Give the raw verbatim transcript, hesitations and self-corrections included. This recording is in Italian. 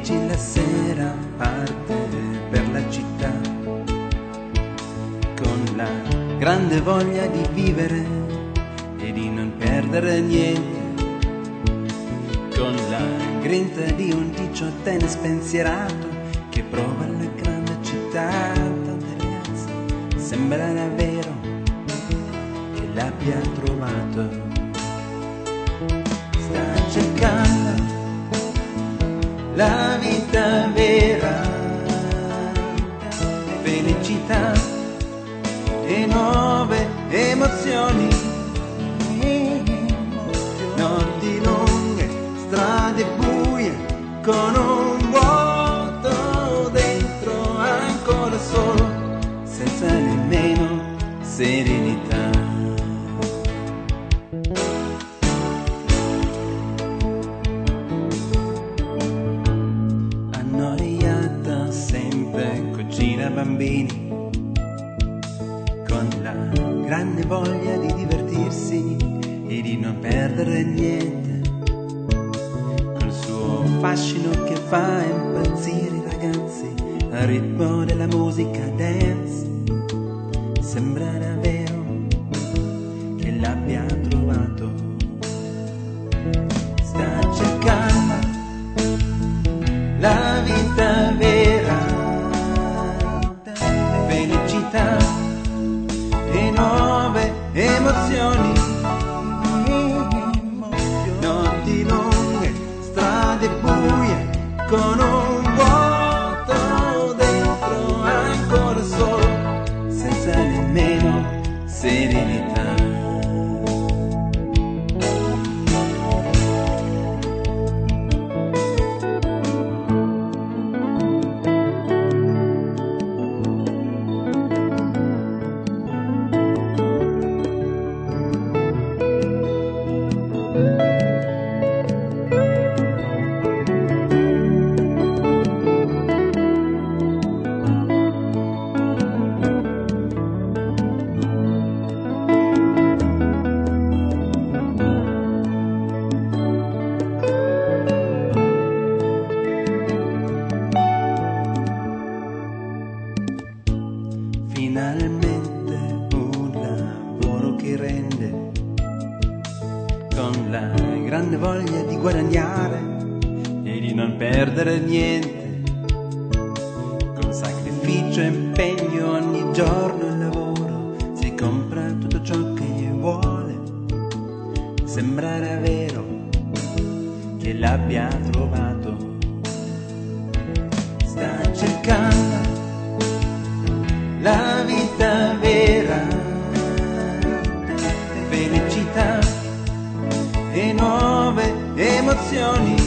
Parigi la sera parte per la città con la grande voglia di vivere e di non perdere niente, con la grinta di un diciottenne spensierato che prova la grande città. Tante ragazze sembra davvero che l'abbia trovato, sta cercando la vita vera, felicità e nuove emozioni, notti lunghe, strade buie con un vuoto dentro ancora solo, senza nemmeno serenità. Annoiata sempre cucina bambini, con la grande voglia di divertirsi e di non perdere niente, col suo fascino che fa impazzire i ragazzi al ritmo della musica dance. Sembra davvero che l'abbia trovato, sta cercando la vita vera, felicità e nuove emozioni, notti lunghe, strade buie con un vuoto dentro ancora solo, senza nemmeno serenità. Finalmente un lavoro che rende, con la grande voglia di guadagnare e di non perdere niente, con sacrificio e impegno ogni giorno il lavoro si compra tutto ciò che gli vuole. Sembra davvero che l'abbia trovato, sta cercando la vita vera, felicità e nuove emozioni,